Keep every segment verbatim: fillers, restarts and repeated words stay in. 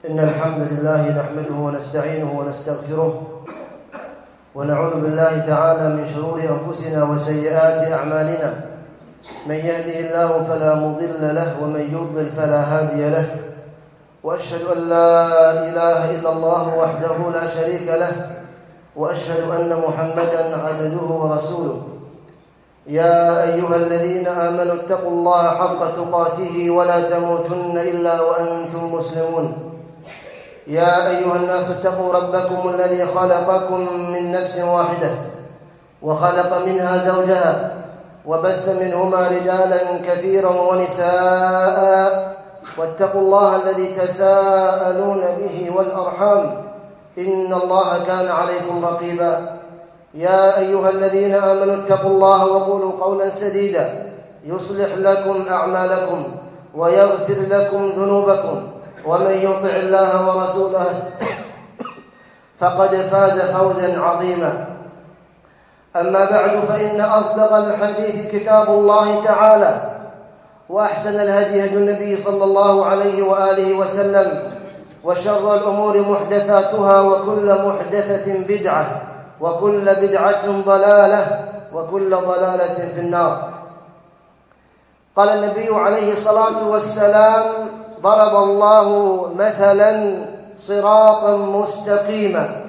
إن الحمد لله نحمده ونستعينه ونستغفره ونعوذ بالله تعالى من شرور أنفسنا وسيئات أعمالنا. من يهده الله فلا مضل له ومن يضلل فلا هادي له، وأشهد أن لا إله إلا الله وحده لا شريك له، وأشهد أن محمدا عبده ورسوله. يا أيها الذين آمنوا اتقوا الله حق تقاته ولا تموتن إلا وأنتم مسلمون. يا أيها الناس اتقوا ربكم الذي خلقكم من نفس واحدة وخلق منها زوجها وبث منهما رجالا كثيرا ونساء، واتقوا الله الذي تساءلون به والأرحام إن الله كان عليكم رقيبا. يا أيها الذين آمنوا اتقوا الله وقولوا قولا سديدا يصلح لكم أعمالكم ويغفر لكم ذنوبكم، ومن يطع الله ورسوله فقد فاز فوزا عظيما. أما بعد، فإن أصدق الحديث كتاب الله تعالى، وأحسن الهدي هدي النبي صلى الله عليه وآله وسلم، وشر الأمور محدثاتها، وكل محدثة بدعة، وكل بدعة ضلالة، وكل ضلالة في النار. قال النبي عليه الصلاة والسلام: ضرب الله مثلا صراطا مستقيما،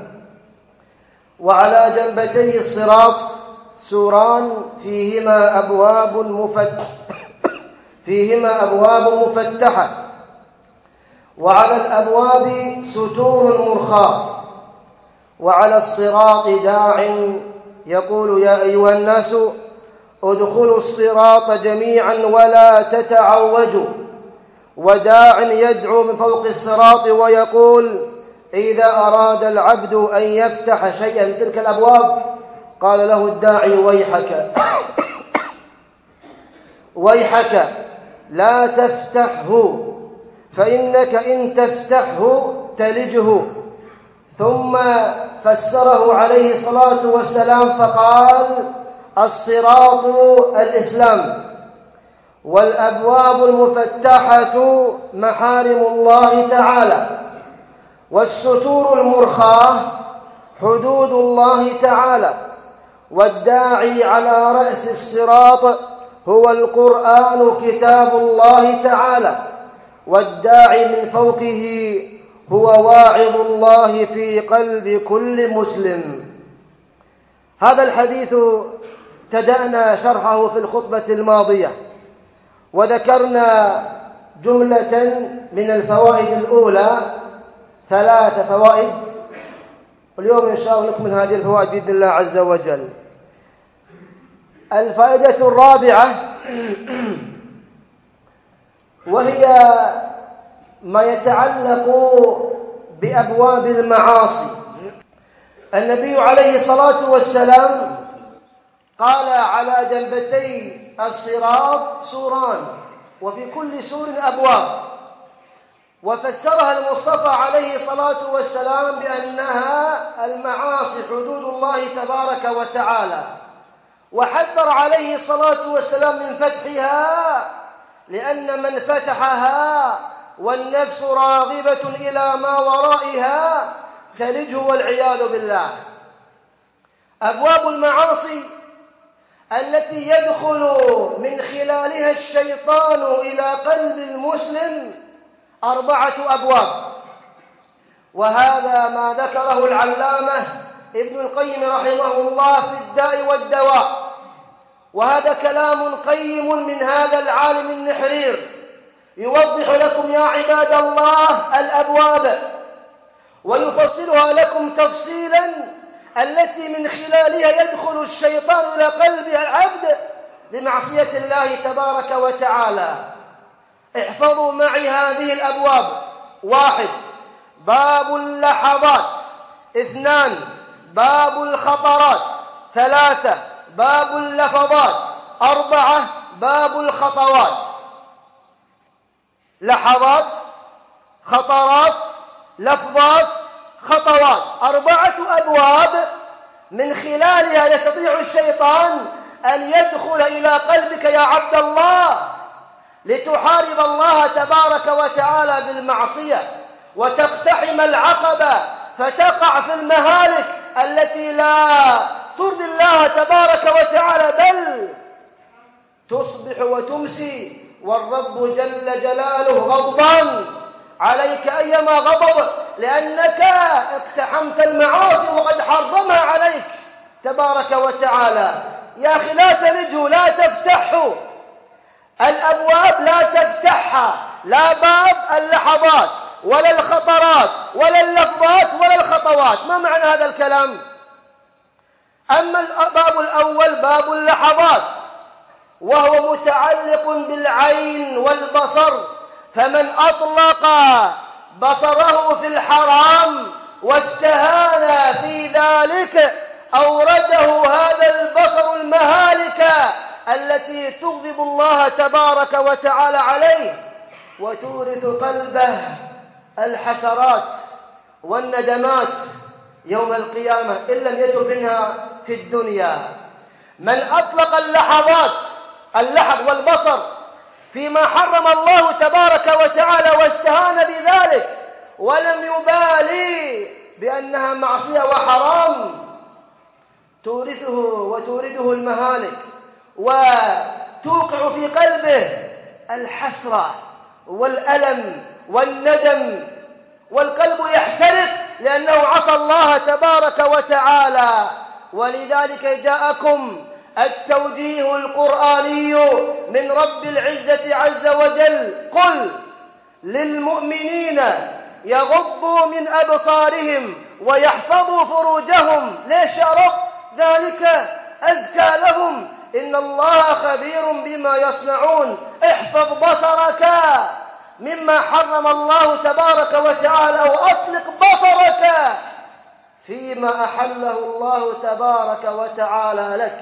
وعلى جنبتي الصراط سوران فيهما أبواب مفتحة فيهما أبواب مفتحة وعلى الأبواب ستور مرخاة، وعلى الصراط داع يقول: يا أيها الناس ادخلوا الصراط جميعا ولا تتعوجوا، وداع يدعو من فوق الصراط ويقول: إذا أراد العبد أن يفتح شيئا من تلك الأبواب قال له الداعي: ويحك ويحك لا تفتحه، فإنك إن تفتحه تلجه. ثم فسره عليه الصلاة والسلام فقال: الصراط الإسلام، والأبواب المفتحة محارم الله تعالى، والستور المرخاة حدود الله تعالى، والداعي على رأس الصراط هو القرآن كتاب الله تعالى، والداعي من فوقه هو واعظ الله في قلب كل مسلم. هذا الحديث ابتدأنا شرحه في الخطبة الماضية، وذكرنا جملة من الفوائد الأولى، ثلاث فوائد، واليوم إن شاء الله نكمل هذه الفوائد بإذن الله عز وجل. الفائدة الرابعة وهي ما يتعلق بأبواب المعاصي. النبي عليه الصلاة والسلام قال: على جنبتي الصراط سوران، وفي كل سور أبواب، وفسرها المصطفى عليه الصلاة والسلام بأنها المعاصي حدود الله تبارك وتعالى، وحذر عليه الصلاة والسلام من فتحها، لأن من فتحها والنفس راغبة إلى ما ورائها تلجه والعياذ بالله. أبواب المعاصي التي يدخل من خلالها الشيطان إلى قلب المسلم أربعة أبواب، وهذا ما ذكره العلامة ابن القيم رحمه الله في الداء والدواء، وهذا كلام قيم من هذا العالم النحرير يوضح لكم يا عباد الله الأبواب، ويفصلها لكم تفصيلا التي من خلالها يدخل الشيطان إلى قلب العبد لمعصية الله تبارك وتعالى. احفظوا معي هذه الأبواب: واحد، باب اللحظات. اثنان، باب الخطرات. ثلاثة، باب اللفظات. أربعة، باب الخطوات. لحظات، خطرات، لفظات، خطوات، أربعة أبواب من خلالها يستطيع الشيطان أن يدخل إلى قلبك يا عبد الله لتحارب الله تبارك وتعالى بالمعصية، وتقتحم العقبة فتقع في المهالك التي لا ترضي الله تبارك وتعالى، بل تصبح وتمسي والرب جل جلاله غضبان عليك أيما غضب، لأنك اقتحمت المعاصي وقد حرمها عليك تبارك وتعالى. يا أخي لا تلجوا، لا تفتحوا الأبواب، لا تفتحها، لا باب اللحظات ولا الخطرات ولا اللفظات ولا الخطوات. ما معنى هذا الكلام؟ أما الباب الأول باب اللحظات، وهو متعلق بالعين والبصر، فمن أطلق بصره في الحرام واستهان في ذلك أورده هذا البصر المهالك التي تغضب الله تبارك وتعالى عليه وتورث قلبه الحسرات والندمات يوم القيامة إن لم يتب منها في الدنيا. من أطلق اللحظات اللحظ والبصر فيما حرم الله تبارك وتعالى واستهان بذلك ولم يبالي بأنها معصية وحرام، تورثه وتورده المهالك وتوقع في قلبه الحسرة والألم والندم، والقلب يحترق لأنه عصى الله تبارك وتعالى. ولذلك جاءكم التوجيه القرآني من رب العزة عز وجل: قل للمؤمنين يغضوا من أبصارهم ويحفظوا فروجهم. ليش يا رب؟ ذلك أزكى لهم إن الله خبير بما يصنعون. احفظ بصرك مما حرم الله تبارك وتعالى، وأطلق بصرك فيما أحله الله تبارك وتعالى لك.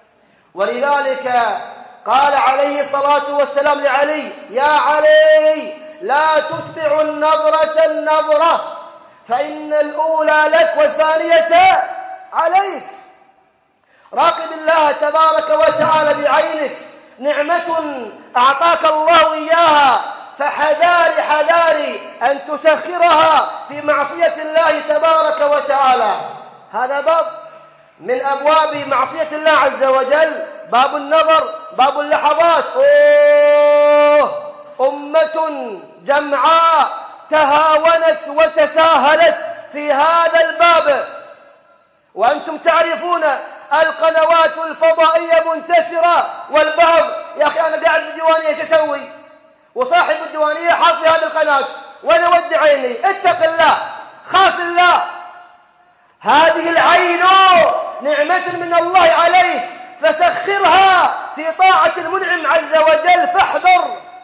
ولذلك قال عليه الصلاة والسلام لعلي: يا علي لا تتبع النظرة النظرة فإن الأولى لك والثانية عليك. راقب الله تبارك وتعالى بعينك، نعمة أعطاك الله إياها، فحذاري حذاري أن تسخرها في معصية الله تبارك وتعالى. هذا باب من أبواب معصية الله عز وجل، باب النظر، باب اللحظات. أوه، أمة جمعاء تهاونت وتساهلت في هذا الباب، وأنتم تعرفون القنوات الفضائية منتشرة، والبعض: يا أخي أنا قاعد بالديوانية ايش أسوي؟ وصاحب الديوانية حاط لي هذه القناة وأنا ودي عيني. اتق الله، خاف الله. هذه العين نعمة من الله عليك، فسخرها في طاعة المنعم عز وجل، فاحذر.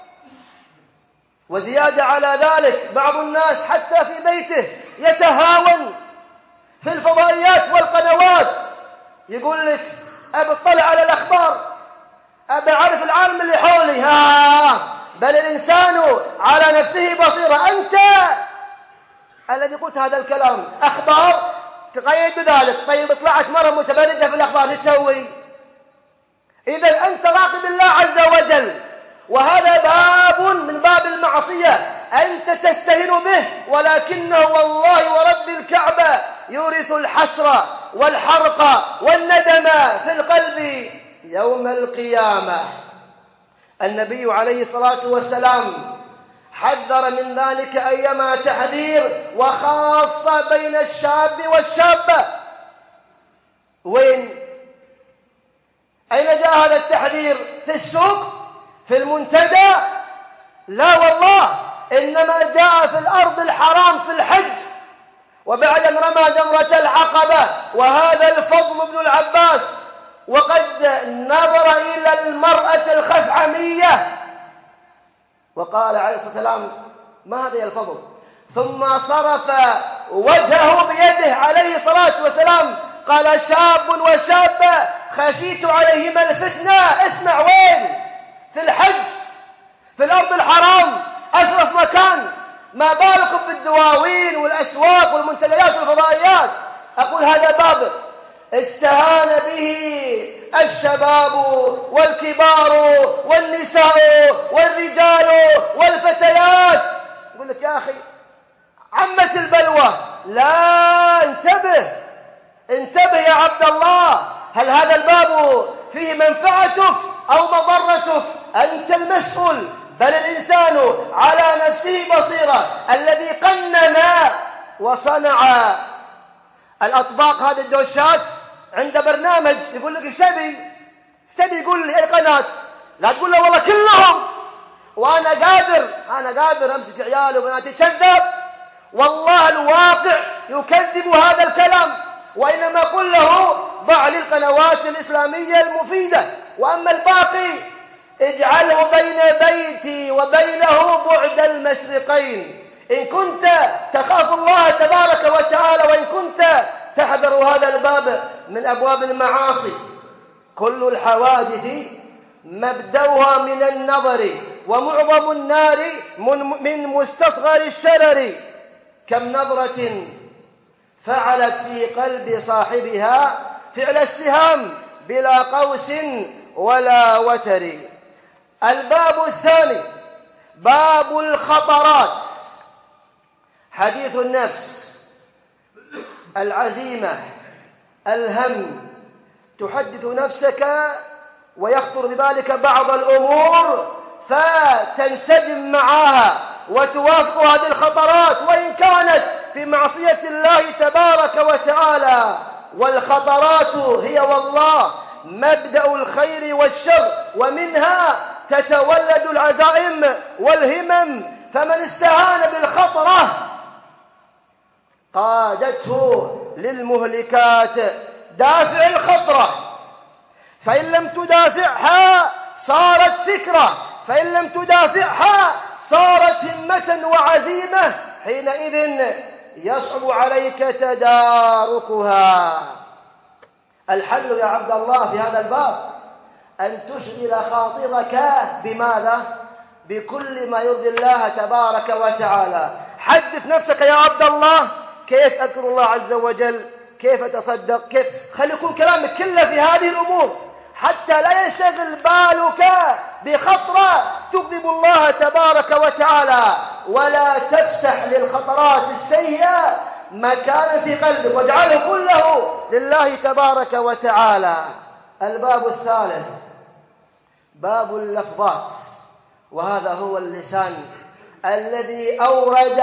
وزيادة على ذلك بعض الناس حتى في بيته يتهاون في الفضائيات والقنوات، يقول لك: أبي اطلع على الأخبار، أبي أعرف العالم اللي حولي. ها بل الإنسان على نفسه بصيرة. أنت الذي قلت هذا الكلام، أخبار تقيد بذلك. طيب طلعت مرة متبرجة في الأخبار، ايش تسوي؟ إذا أنت راقب الله عز وجل، وهذا باب من باب المعصية أنت تستهين به، ولكنه والله ورب الكعبة يورث الحسرة والحرق والندم في القلب يوم القيامة. النبي عليه الصلاة والسلام حذر من ذلك أيما تحذير، وخاصة بين الشاب والشابة. وين؟ أين جاء هذا التحذير؟ في السوق؟ في المنتدى؟ لا والله، إنما جاء في الأرض الحرام في الحج، وبعد أن رمى جمرة العقبة. وهذا الفضل بن العباس وقد نظر إلى المرأة الخثعمية وقال عليه الصلاة والسلام: ما هذا يا الفضل؟ ثم صرف وجهه بيده عليه الصلاة والسلام، قال: شاب وشابة خشيت عليهما الفتنة. اسمع، وين؟ في الحج، في الأرض الحرام، أشرف مكان، ما بالكم بالدواوين والأسواق والمنتديات والفضائيات. أقول هذا باب استهان به الشباب والكبار والنساء والرجال والفتيات. يقول لك: يا أخي عمت البلوى. لا، انتبه انتبه يا عبد الله، هل هذا الباب فيه منفعتك أو مضرتك؟ أنت المسؤول، بل الإنسان على نفسه بصيرة. الذي قنن وصنع الأطباق هذه الدوشات عند برنامج يقول لك ايش تبي؟ ايش تبي؟ يقول لي اي قناة؟ لا تقول له والله كلهم وانا قادر انا قادر امسك عيالي وبناتي. كذاب، والله الواقع يكذب هذا الكلام. وانما قل له ضع لي القنوات الاسلاميه المفيده، واما الباقي اجعله بين بيتي وبينه بعد المشرقين، ان كنت تخاف الله تبارك وتعالى، وان كنت تحذر هذا الباب من ابواب المعاصي. كل الحوادث مبدأها من النظر، ومعظم النار من مستصغر الشرر. كم نظرة فعلت في قلب صاحبها فعل السهام بلا قوس ولا وتر. الباب الثاني باب الخطرات. حديث النفس، العزيمة، الهم. تحدث نفسك ويخطر ببالك بعض الأمور فتنسجم معها وتوافق هذه الخطرات وإن كانت في معصية الله تبارك وتعالى. والخطرات هي والله مبدأ الخير والشر، ومنها تتولد العزائم والهمم. فمن استهان بالخطرة قادته للمهلكات. دافع الخطرة، فإن لم تدافعها صارت فكرة، فإن لم تدافعها صارت همة وعزيمة، حينئذ يصعب عليك تداركها. الحل يا عبد الله في هذا الباب أن تشغل خاطرك بماذا؟ بكل ما يرضي الله تبارك وتعالى. حدث نفسك يا عبد الله كيف أذكر الله عز وجل، كيف أتصدق، كيف. خلي يكون كلامك كله في هذه الأمور حتى لا ينشغل بالك بخطرة تغضب الله تبارك وتعالى، ولا تفسح للخطرات السيئة مكانا في قلبك، واجعله كله لله تبارك وتعالى. الباب الثالث باب اللفظات، وهذا هو اللسان الذي أورد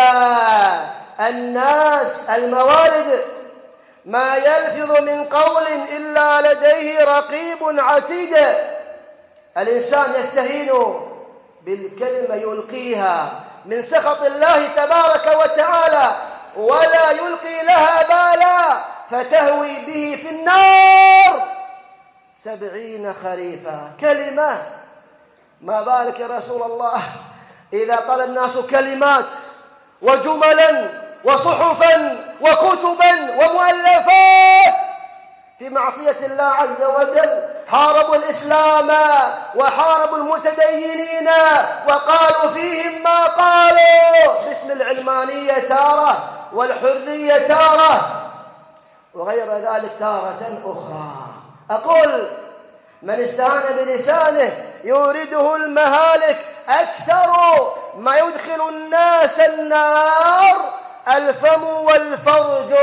الناس الموارد. ما يلفظ من قول إلا لديه رقيب عتيد. الإنسان يستهين بالكلمة يلقيها من سخط الله تبارك وتعالى ولا يلقي لها بالا فتهوي به في النار سبعين خريفا. كلمة، ما بالك يا رسول الله إذا قال الناس كلمات وجملا وصحفا وكتبا ومؤلفات في معصية الله عز وجل. حاربوا الإسلام وحاربوا المتدينين وقالوا فيهم ما قالوا باسم العلمانية تارة والحرية تارة وغير ذلك تارة أخرى. أقول من استهان بلسانه يورده المهالك. أكثر ما يدخل الناس النار الفم والفرج.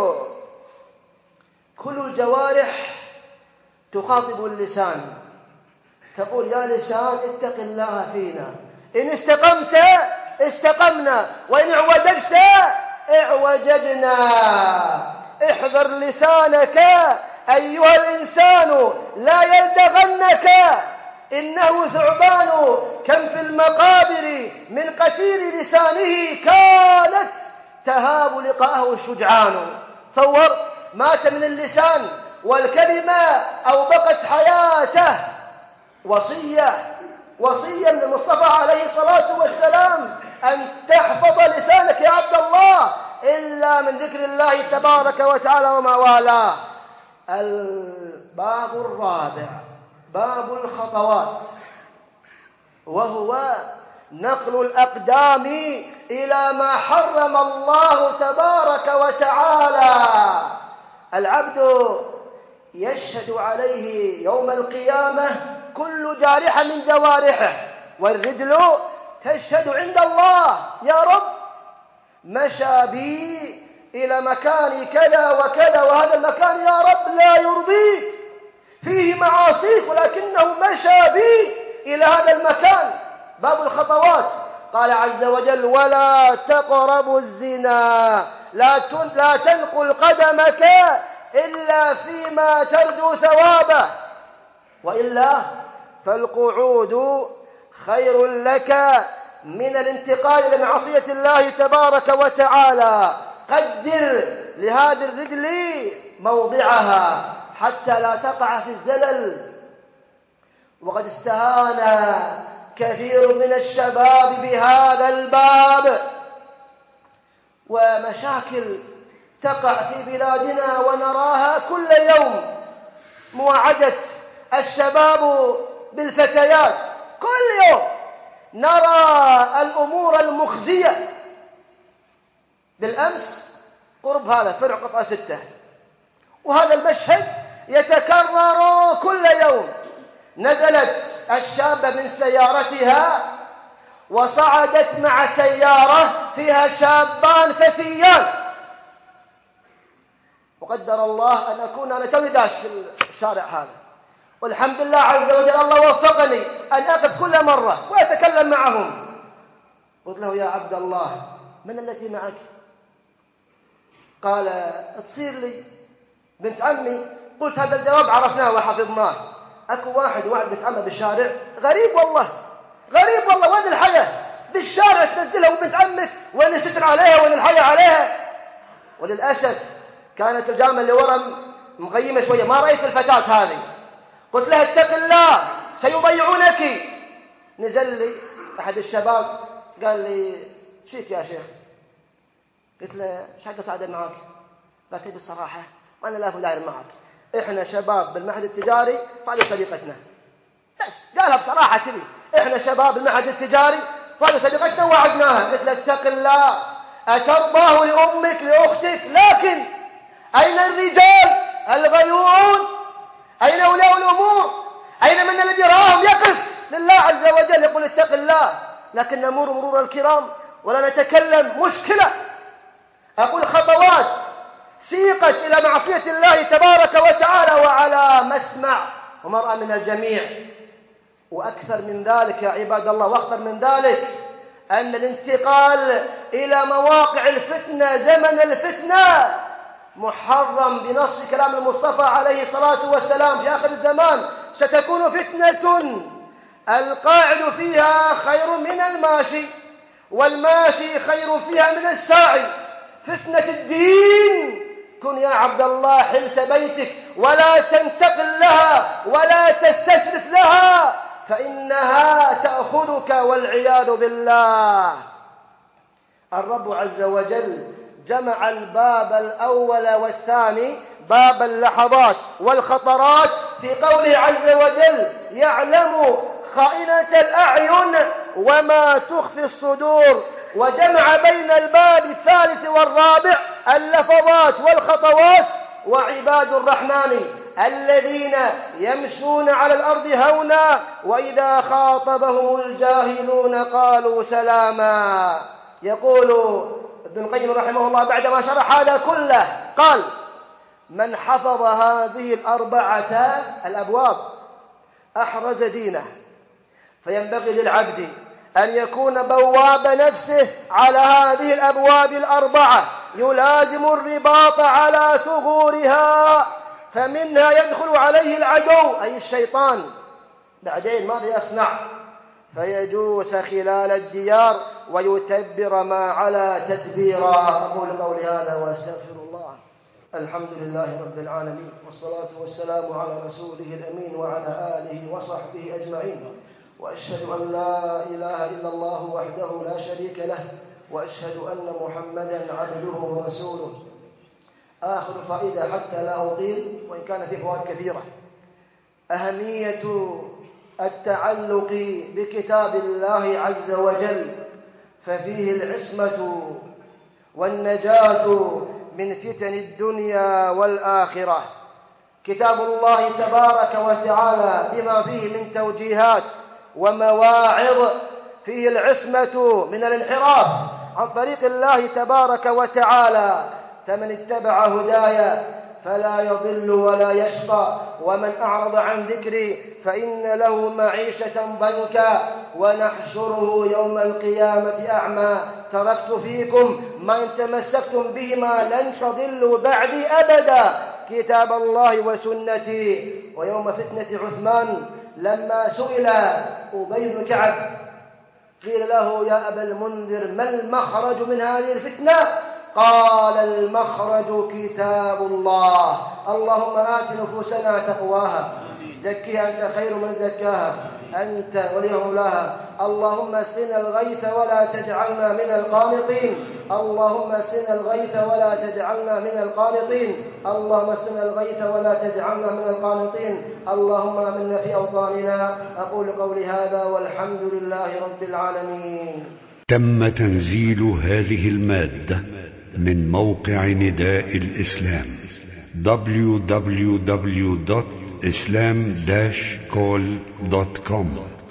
كل الجوارح تخاطب اللسان، تقول يا لسان اتق الله فينا، إن استقمت استقمنا، وإن اعوججت اعوججنا. احذر لسانك أيها الإنسان لا يلدغنك، إنه ثعبان كم في المقابر من قتيل لسانه كانت تهاب لقاءه الشجعان. تصور مات من اللسان والكلمة أوبقت حياته. وصية وصية من المصطفى عليه الصلاة والسلام أن تحفظ لسانك يا عبد الله إلا من ذكر الله تبارك وتعالى وما والاه. الباب الرابع باب الخطوات، وهو نقل الأقدام إلى ما حرم الله تبارك وتعالى. العبد يشهد عليه يوم القيامة كل جارحة من جوارحه، والرجل تشهد عند الله يا رب مشى بي إلى مكان كذا وكذا، وهذا المكان يا رب لا يرضيك، فيه معاصيك، ولكنه مشى بي إلى هذا المكان. باب الخطوات. قال عز وجل: ولا تقربوا الزنا، لا لا تنقل قدمك إلا فيما ترجو ثوابه، وإلا فالقعود خير لك من الانتقال إلى معصية الله تبارك وتعالى. قدر لهذه الرجل موضعها حتى لا تقع في الزلل. وقد استهان كثير من الشباب بهذا الباب، ومشاكل تقع في بلادنا ونراها كل يوم. مواعدة الشباب بالفتيات، كل يوم نرى الأمور المخزية. بالأمس قرب هذا فرع قطعة ستة، وهذا المشهد يتكرر كل يوم. نزلت الشابة من سيارتها وصعدت مع سيارة فيها شابان فتيان، وقدر الله أن أكون أنا توني داش الشارع هذا، والحمد لله عز وجل الله وفقني أن أقف كل مرة وأتكلم معهم. قلت له: يا عبد الله، من التي معك؟ قال: تصير لي بنت عمي. قلت: هذا الجواب عرفناه وحفظناه. أكو واحد واحد بنت عمه بالشارع، غريب والله، غريب والله. وين الحياة بالشارع تنزلها وبنت عمك؟ وين الستر عليها؟ وين الحياة عليها؟ وللأسف كانت الجامعة اللي ورا مغيمة شوية، ما رأيت الفتاة هذه. قلت لها: اتق الله سيضيعونك. نزل لي أحد الشباب قال لي: شيك يا شيخ؟ قلت له: ايش حق أساعد معك؟ قال: تبي الصراحة وأنا لا داير معك، إحنا شباب بالمعهد التجاري، طالب صديقتنا. بس قالها بصراحة كذي: إحنا شباب بالمعهد التجاري، طالب صديقتنا ووعدناها. قلت له: اتق الله، أترضاه لأمك لأختك، لكن أين الرجال الغيورون؟ أين أولياء الأمور؟ أين من الذي راهم يقف لله عز وجل يقول اتق الله؟ لكن نمر مرور الكرام ولا نتكلم. مشكلة. أقول خطوات سيقت إلى معصية الله تبارك وتعالى وعلى مسمع ومرأى من الجميع. وأكثر من ذلك يا عباد الله، وأخطر من ذلك، أن الانتقال إلى مواقع الفتنة زمن الفتنة محرم بنص كلام المصطفى عليه الصلاة والسلام في آخر الزمان: ستكون فتنة القاعد فيها خير من الماشي، والماشي خير فيها من الساعي. فتنة الدين. كن يا عبد الله حلس بيتك، ولا تنتقل لها ولا تستشرف لها، فإنها تأخذك والعياذ بالله. الرب عز وجل جمع الباب الأول والثاني، باب اللحظات والخطرات، في قوله عز وجل: يعلم خائنة الأعين وما تخفي الصدور. وجمع بين الباب الثالث والرابع اللفظات والخطوات. وعباد الرحمن الذين يمشون على الأرض هونا وإذا خاطبهم الجاهلون قالوا سلاما. يقول ابن القيم رحمه الله بعدما شرح هذا كله قال: من حفظ هذه الأربعة الأبواب أحرز دينه. فينبغي للعبد أن يكون بواب نفسه على هذه الأبواب الأربعة، يلازم الرباط على ثغورها، فمنها يدخل عليه العدو أي الشيطان. بعدين ماذا يصنع؟ فيجوس خلال الديار ويتبر ما على تتبيرا. أقول قولي هذا وأستغفر الله. الحمد لله رب العالمين، والصلاة والسلام على رسوله الأمين وعلى آله وصحبه أجمعين. وأشهد أن لا إله إلا الله وحده لا شريك له، وأشهد أن محمدًا عبده ورسوله. آخر فائدة حتى لا أطيل، وإن كان في فوائد كثيرة: أهمية التعلق بكتاب الله عز وجل، ففيه العصمة والنجاة من فتن الدنيا والآخرة. كتاب الله تبارك وتعالى بما فيه من توجيهات ومواعظ، فيه العصمة من الانحراف عن طريق الله تبارك وتعالى. فمن اتبع هدايا فلا يضل ولا يشقى، ومن أعرض عن ذكري فإن له معيشة ضنكا ونحشره يوم القيامة أعمى. تركت فيكم ما إن تمسكتم بهما لن تضلوا بعدي أبدا، كتاب الله وسنتي. ويوم فتنة عثمان لما سئل أبي بن كعب قيل له يا أبا المنذر ما المخرج من هذه الفتنة؟ قال المخرج كتاب الله. اللهم آت نفوسنا تقواها، زكها أنت خير من زكاها، أنت وليه مولاها. اللهم اسقنا الغيث ولا تجعلنا من القانطين، اللهم اسقنا الغيث ولا تجعلنا من القانطين، اللهم اسقنا الغيث ولا تجعلنا من القانطين. اللهم آمنا في أوطاننا. أقول قولي هذا والحمد لله رب العالمين. تم تنزيل هذه المادة من موقع نداء الإسلام دبليو دبليو دبليو دوت islam dash call دوت كوم.